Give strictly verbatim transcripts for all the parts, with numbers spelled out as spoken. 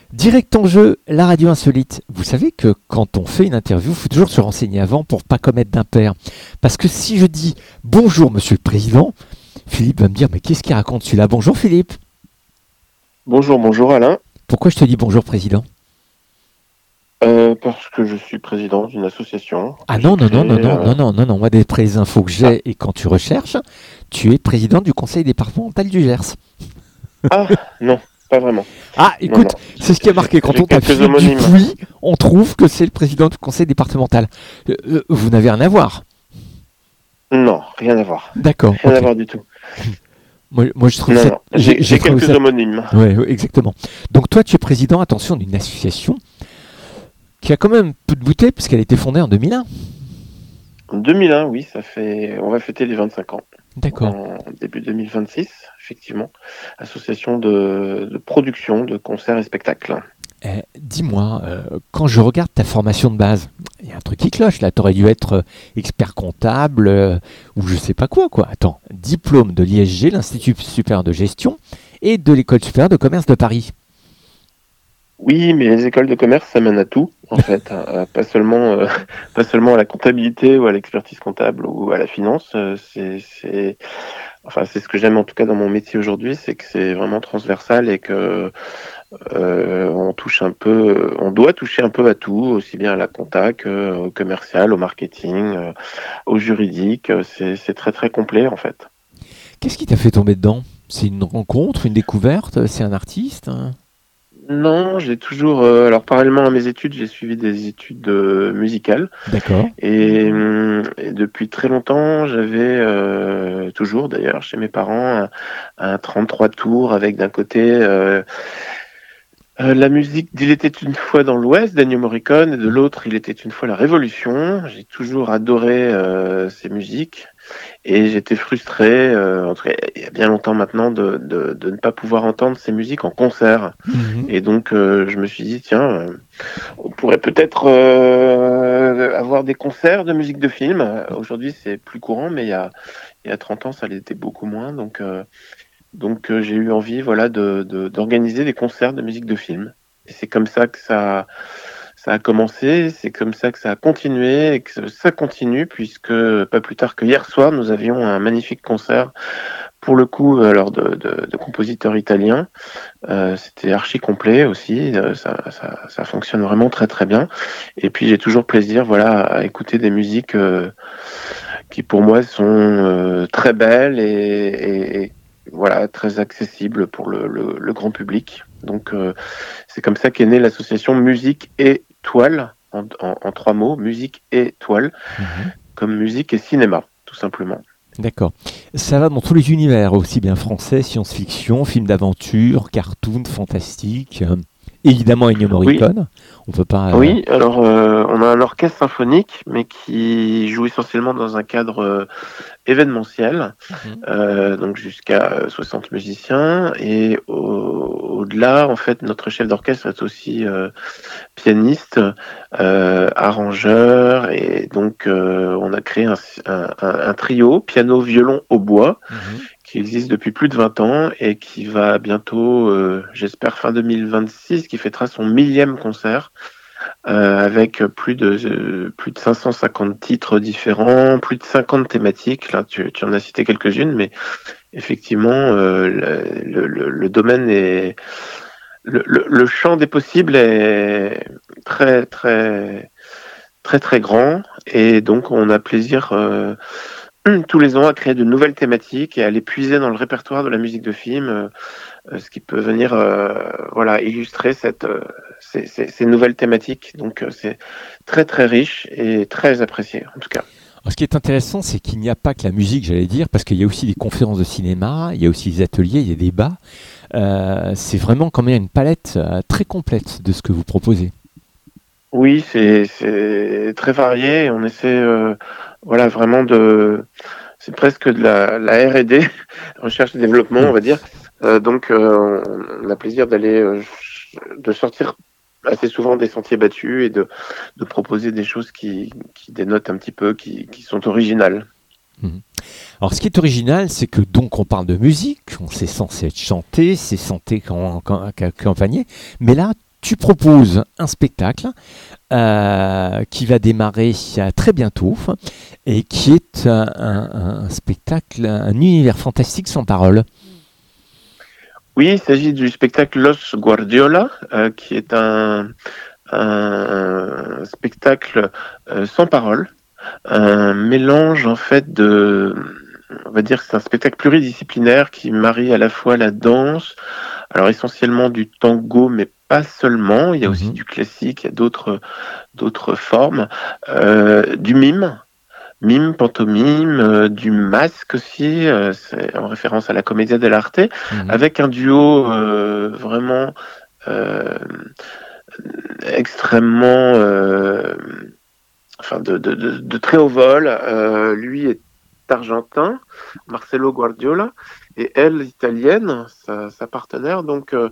Direct en jeu, la radio insolite. Vous savez que quand on fait une interview, il faut toujours se renseigner avant pour pas commettre d'impair. Parce que si je dis bonjour monsieur le président, Philippe va me dire mais qu'est-ce qu'il raconte celui-là? Bonjour Philippe. Bonjour, bonjour Alain. Pourquoi je te dis bonjour président? Euh, parce que je suis président d'une association. Ah que non, j'ai non, non, non, créée, non, euh, non, non, non, non, moi des pré infos que Ah, j'ai et quand tu recherches, tu es président du conseil départemental du Gers. ah, non, pas vraiment. Ah, Non, non. écoute, c'est ce qui a J'ai marqué. Quand j'ai on tape quelques Philippe homonymes. Dupuis, on trouve que c'est le président du conseil départemental. Euh, euh, vous n'avez rien à voir. Non, rien à voir. D'accord, Rien à ok. voir du tout. Moi, moi je trouve Non, ça. non. J'ai J'ai j'ai j'ai trouvé quelques ça. homonymes. Ouais, ouais, exactement. Donc toi, tu es président, attention, d'une association qui a quand même peu de bouteilles puisqu'elle a été fondée en deux mille un. En deux mille un, oui, ça fait. On va fêter les vingt-cinq ans. D'accord. En début deux mille vingt-six, effectivement. Association de, de production de concerts et spectacles. Eh, dis-moi, euh, quand je regarde ta formation de base, il y a un truc qui cloche là. Tu aurais dû être euh, expert comptable euh, ou je sais pas quoi, quoi. Attends, diplôme de l'I S G, l'Institut supérieur de gestion, et de l'École supérieure de commerce de Paris. Oui, mais les écoles de commerce, ça mène à tout, en fait. à- à pas seulement, euh, pas seulement à la comptabilité ou à l'expertise comptable ou à la finance. euh, c'est, c'est, enfin, c'est ce que j'aime en tout cas dans mon métier aujourd'hui, c'est que c'est vraiment transversal et que euh, on touche un peu, on doit toucher un peu à tout, aussi bien à la compta que au commercial, au marketing, euh, au juridique. euh, C'est, c'est très très complet en fait. Qu'est-ce qui t'a fait tomber dedans? C'est une rencontre, une découverte? C'est un artiste, hein? Non, j'ai toujours, euh, alors parallèlement à mes études, j'ai suivi des études euh, musicales. D'accord. Et, hum, et depuis très longtemps, j'avais euh, toujours d'ailleurs chez mes parents un, un trente-trois tours avec d'un côté euh, euh, la musique d'Il était une fois dans l'Ouest d'Ennio Morricone et de l'autre Il était une fois la Révolution. J'ai toujours adoré euh, ces musiques et j'étais frustré, euh, en tout cas, il y a bien longtemps maintenant, de, de, de ne pas pouvoir entendre ces musiques en concert. Mhm. Et donc euh, je me suis dit tiens. euh, on pourrait peut-être euh, avoir des concerts de musique de film. Euh, Aujourd'hui, c'est plus courant, mais il y a, il y a trente ans, ça l'était beaucoup moins. Donc, euh, donc euh, j'ai eu envie voilà, de, de- d'organiser des concerts de musique de film. Et c'est comme ça que ça, ça a commencé, c'est comme ça que ça a continué et que ça continue, puisque pas plus tard que hier soir, nous avions un magnifique concert, pour le coup, alors de, de, de compositeurs italiens. Euh, c'était archi complet aussi, euh, ça, ça, ça fonctionne vraiment très très bien. Et puis j'ai toujours plaisir voilà, à écouter des musiques euh, qui pour moi sont euh, très belles et, et- et, voilà, très accessibles pour le, le- le grand public. Donc euh, c'est comme ça qu'est née l'association Musique et Toile, en, en- en trois mots, musique et toile, Mhm. comme musique et cinéma, tout simplement. D'accord. Ça va dans tous les univers, aussi bien français, science-fiction, films d'aventure, cartoon, fantastique. euh, évidemment, Ennio Oui, Morricone. On peut pas. euh, Oui, alors euh, on a un orchestre symphonique, mais qui joue essentiellement dans un cadre euh, événementiel, Mhm. euh, donc jusqu'à euh, soixante musiciens. Et au- au-delà, en fait, notre chef d'orchestre est aussi euh, pianiste, euh, arrangeur, et donc euh, on a créé un, un- un- un trio piano, violon, hautbois Mhm. qui existe depuis plus de vingt ans et qui va bientôt, euh, j'espère fin deux mille vingt-six, qui fêtera son millième concert euh, avec plus de euh, plus de cinq cent cinquante titres différents, plus de cinquante thématiques. Là, tu, tu en as cité quelques-unes, mais effectivement, euh, le, le, le domaine est le, le, le champ des possibles est très très très très grand et donc on a plaisir euh, tous les ans à créer de nouvelles thématiques et à les puiser dans le répertoire de la musique de film, euh, ce qui peut venir euh, voilà, illustrer cette, euh, ces, ces- ces nouvelles thématiques. Donc euh, c'est très très riche et très apprécié en tout cas. Alors, ce qui est intéressant, c'est qu'il n'y a pas que la musique, j'allais dire, parce qu'il y a aussi des conférences de cinéma, il y a aussi des ateliers, il y a des débats. Euh, c'est vraiment quand même une palette euh, très complète de ce que vous proposez. Oui, c'est c'est très varié. On essaie euh, voilà, vraiment de... C'est presque de la, la R et D, recherche et développement, on va dire. Euh, donc euh, on, on a plaisir d'aller, euh, de sortir assez souvent des sentiers battus et de, de proposer des choses qui, qui dénotent un petit peu, qui, qui sont originales. Mhm. Alors, ce qui est original, c'est que donc on parle de musique, on c'est censé être chanté, c'est censé camp- camp- accompagné, mais là, tu proposes un spectacle euh, qui va démarrer euh, très bientôt et qui est un, un, un spectacle, un univers fantastique sans parole. Oui, il s'agit du spectacle Los Guardiola, euh, qui est un, un spectacle euh, sans parole, un mélange en fait de, on va dire que c'est un spectacle pluridisciplinaire qui marie à la fois la danse, alors essentiellement du tango, mais pas seulement, il y a aussi Mhm. du classique, il y a d'autres, d'autres formes, euh, du mime. Mime, pantomime, euh, du masque aussi, euh, c'est en référence à la Commedia dell'arte, Mhm. avec un duo euh, vraiment euh, extrêmement, euh, enfin de, de, de, de très haut vol. Euh, lui est argentin, Marcelo Guardiola, et elle italienne, sa, sa partenaire, donc euh,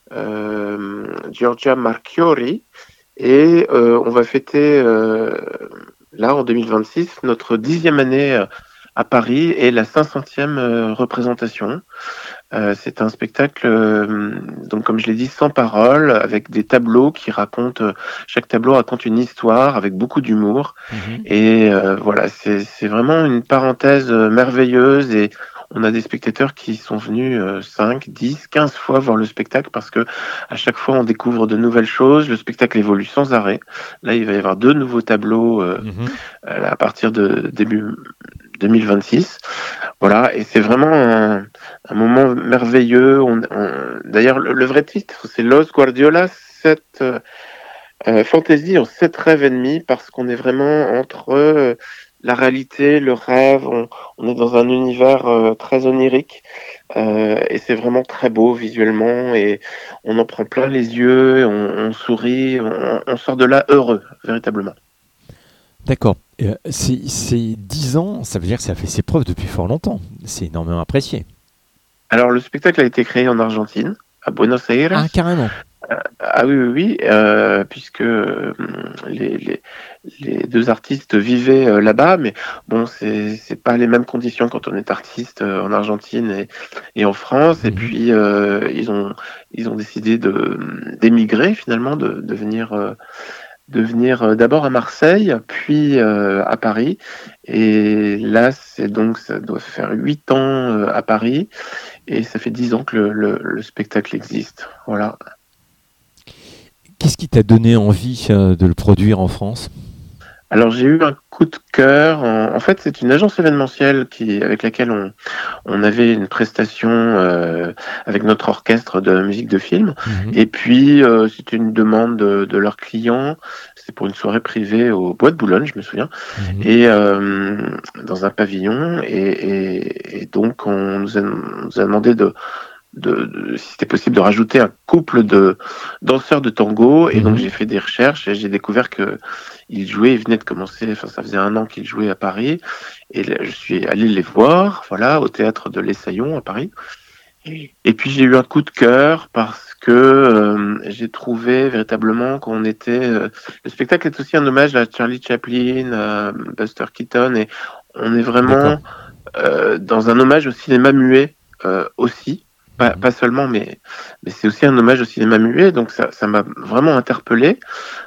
euh, Giorgia Marchiori. Et euh, on va fêter euh, là en deux mille vingt-six notre dixième année euh, à Paris et la cinq centième euh, représentation. Euh, c'est un spectacle, euh, donc comme je l'ai dit, sans parole, avec des tableaux qui racontent, euh, chaque tableau raconte une histoire avec beaucoup d'humour. Mhm. Et euh, voilà, c'est, c'est vraiment une parenthèse euh, merveilleuse et on a des spectateurs qui sont venus euh, cinq, dix, quinze fois voir le spectacle parce que à chaque fois on découvre de nouvelles choses. Le spectacle évolue sans arrêt. Là, il va y avoir deux nouveaux tableaux euh, Mhm. à partir de début deux mille vingt-six. Voilà, et c'est vraiment un, un moment merveilleux. On, on, d'ailleurs, le, le vrai titre, c'est Los Guardiola, sept euh, euh, fantaisie en sept rêves et demi, parce qu'on est vraiment entre euh, la réalité, le rêve. On, on est dans un univers euh, très onirique, euh, et c'est vraiment très beau visuellement, et on en prend plein les yeux, on, on sourit, on, on sort de là heureux, véritablement. D'accord. Euh, c'est, c'est dix ans, ça veut dire que ça a fait ses preuves depuis fort longtemps. C'est énormément apprécié. Alors, le spectacle a été créé en Argentine, à Buenos Aires. Ah, carrément. Ah oui, oui, oui, euh, puisque euh, les, les, les deux artistes vivaient euh, là-bas, mais bon, c'est c'est pas les mêmes conditions quand on est artiste euh, en Argentine et, et en France. Et Mhm. puis euh, ils ont ils ont décidé de d'émigrer finalement, de, de venir euh, de venir euh, d'abord à Marseille, puis euh, à Paris. Et là, c'est donc ça doit faire huit ans euh, à Paris, et ça fait dix ans que le, le, le spectacle existe. Voilà. Qu'est-ce qui t'a donné envie euh, de le produire en France? Alors j'ai eu un coup de cœur. En, en fait, c'est une agence événementielle qui, avec laquelle on, on avait une prestation euh, avec notre orchestre de musique de film. Mhm. Et puis euh, c'était une demande de, de leurs clients. C'était pour une soirée privée au Bois de Boulogne, je me souviens, Mhm. et euh, dans un pavillon. Et, et, et donc on nous a, on nous a demandé de de, de, si c'était possible de rajouter un couple de danseurs de tango. Et Mhm. donc j'ai fait des recherches et j'ai découvert que ils jouaient, ils venaient de commencer, enfin ça faisait un an qu'ils jouaient à Paris, et là, je suis allé les voir, voilà, au théâtre de l'Essaillon à Paris. Et puis j'ai eu un coup de cœur parce que euh, j'ai trouvé véritablement qu'on était, euh, le spectacle est aussi un hommage à Charlie Chaplin, à Buster Keaton, et on est D'accord. vraiment euh, dans un hommage au cinéma muet euh, aussi. Pas, Mhm. pas seulement, mais, mais c'est aussi un hommage au cinéma muet, donc ça, ça m'a vraiment interpellé.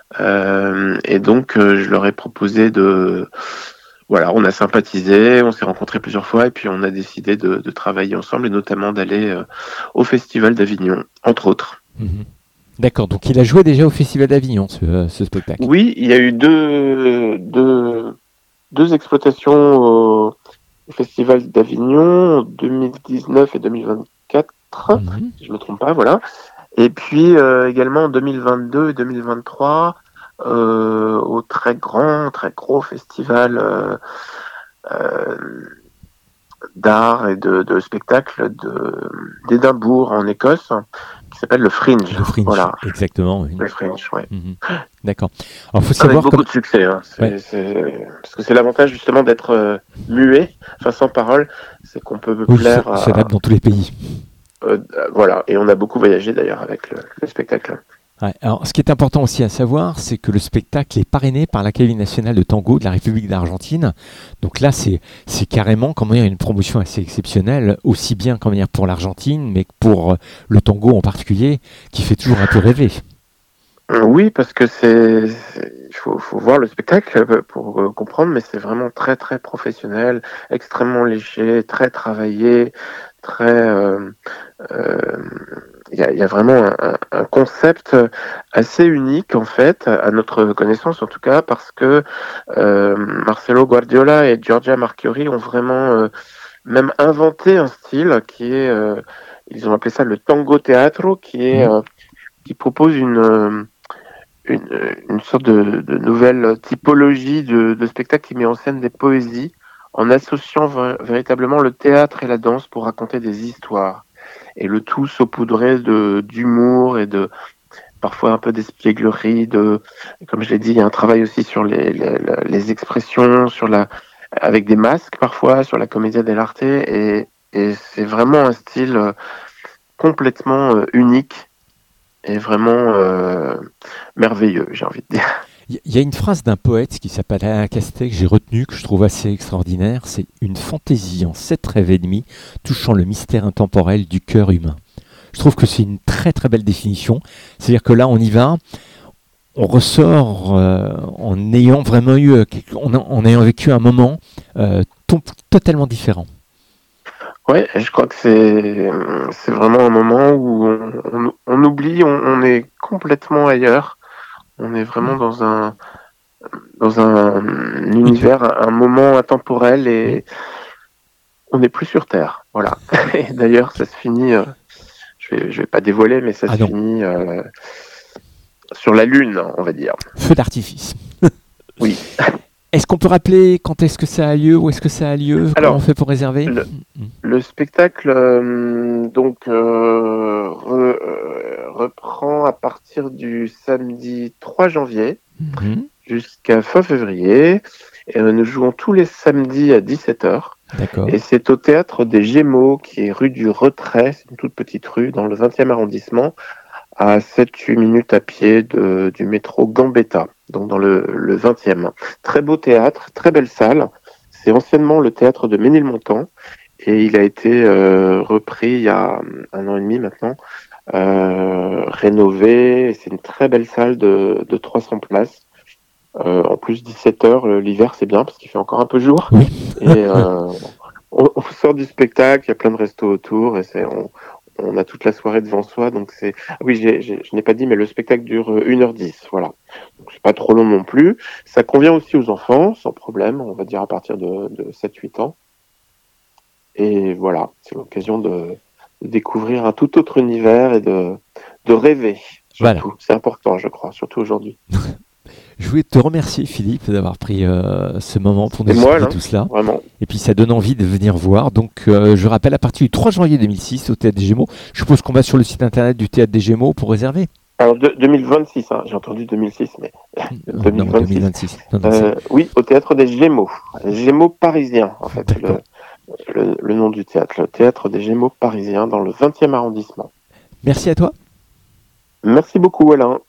Euh, et donc, euh, je leur ai proposé de... Voilà, on a sympathisé, on s'est rencontrés plusieurs fois, et puis on a décidé de, de travailler ensemble, et notamment d'aller euh, au Festival d'Avignon, entre autres. Mhm. D'accord, donc il a joué déjà au Festival d'Avignon, ce, euh, ce spectacle. Oui, il y a eu deux, deux, deux exploitations au Festival d'Avignon en deux mille dix-neuf et deux mille vingt-quatre, Mhm. si je me trompe pas, voilà. Et puis euh, également en deux mille vingt-deux et deux mille vingt-trois, euh, au très grand, très gros festival euh, euh, d'art et de, de spectacle de, d'Édimbourg en Écosse, qui s'appelle le Fringe. Le Fringe, Voilà, exactement. Oui. le Fringe, ouais. Mhm. D'accord. Alors, il faut Avec savoir beaucoup comme... de succès, hein. C'est, Ouais. c'est... parce que c'est l'avantage justement d'être euh, muet, enfin sans parole, c'est qu'on peut Oui, plaire c'est c'est à... adapté dans tous les pays. Euh, voilà, et on a beaucoup voyagé d'ailleurs avec le, le spectacle. Ouais. Alors, ce qui est important aussi à savoir, c'est que le spectacle est parrainé par l'Académie nationale de tango de la République d'Argentine. Donc là, c'est, c'est carrément comment dire, une promotion assez exceptionnelle, aussi bien comment dire, pour l'Argentine, mais que pour euh, le tango en particulier, qui fait toujours un peu rêver. Oui, parce que c'est, c'est- il faut, faut voir le spectacle euh, pour euh, comprendre, mais c'est vraiment très très professionnel, extrêmement léché, très travaillé, très. euh, euh, Il y a, il y a vraiment un, un- un concept assez unique en fait, à notre connaissance en tout cas, parce que euh, Marcelo Guardiola et Giorgia Marchiori ont vraiment euh, même inventé un style qui est, euh, ils ont appelé ça le tango teatro, qui est Mhm. euh, qui propose une euh, une, une sorte de, de nouvelle typologie de, de spectacle qui met en scène des poésies en associant v- véritablement le théâtre et la danse pour raconter des histoires. Et le tout saupoudré de d'humour et de parfois un peu d'espièglerie, de, comme je l'ai dit, il y a un travail aussi sur les, les, les expressions, sur la, avec des masques parfois, sur la commedia dell'arte, et, et c'est vraiment un style euh, complètement euh, unique et vraiment euh, merveilleux, j'ai envie de dire. Il y a une phrase d'un poète qui s'appelle Alain Castet que j'ai retenu, que je trouve assez extraordinaire. C'est une fantaisie en sept rêves et demi, touchant le mystère intemporel du cœur humain. Je trouve que c'est une très très belle définition. C'est-à-dire que là, on y va, on ressort euh, en ayant vraiment eu, euh, en, en ayant vécu un moment euh, to- totalement différent. Ouais, je crois que c'est c'est vraiment un moment où on, on, on oublie, on, on est complètement ailleurs. On est vraiment dans un dans un Une, univers, un, un moment intemporel hmm, et on n'est plus sur Terre. Voilà. Et d'ailleurs, ça se finit. euh, je vais je vais pas dévoiler, mais ça ah se non, finit euh, sur la Lune, on va dire. feu d'artifice. Oui. Est-ce qu'on peut rappeler quand est-ce que ça a lieu, où est-ce que ça a lieu, comment on Alors, fait pour réserver? le, le spectacle euh, donc euh, re- euh, reprend à partir du samedi trois janvier Mhm. jusqu'à fin février. Et euh, nous jouons tous les samedis à dix-sept heures. D'accord. Et c'est au théâtre des Gémeaux, qui est rue du Retrait, c'est une toute petite rue dans le vingtième arrondissement, à sept huit minutes à pied de, du métro Gambetta, donc dans le, le vingtième. Très beau théâtre, très belle salle. C'est anciennement le théâtre de Ménilmontant et il a été euh, repris il y a un an et demi maintenant, euh, rénové. C'est une très belle salle de, de trois cents places. Euh, en plus, dix-sept heures, euh, l'hiver, c'est bien parce qu'il fait encore un peu jour. Oui. Et euh, on, on sort du spectacle, il y a plein de restos autour et c'est, on, on a toute la soirée devant soi. Donc c'est, ah oui, j'ai, j'ai, je n'ai pas dit, mais le spectacle dure euh, une heure dix. Voilà. Donc c'est pas trop long non plus. Ça convient aussi aux enfants, sans problème. On va dire à partir de, de sept huit ans. Et voilà, c'est l'occasion de, de découvrir un tout autre univers et de, de rêver, Voilà. surtout. C'est important, je crois, surtout aujourd'hui. Je voulais te remercier, Philippe, d'avoir pris euh, ce moment pour nous Et moi, expliquer là, tout cela. vraiment. Et puis ça donne envie de venir voir. Donc euh, je rappelle, à partir du trois janvier deux mille six au Théâtre des Gémeaux, je suppose qu'on va sur le site internet du Théâtre des Gémeaux pour réserver. Alors, de, deux mille vingt-six, hein, j'ai entendu deux mille six, mais Euh, non, deux mille vingt-six. deux mille vingt-six. Non, non, c'est... Euh, oui, au théâtre des Gémeaux. Les Gémeaux parisiens, en fait, c'est D'accord. le, le, le nom du théâtre. Le théâtre des Gémeaux parisiens dans le vingtième arrondissement. Merci à toi. Merci beaucoup, Alain.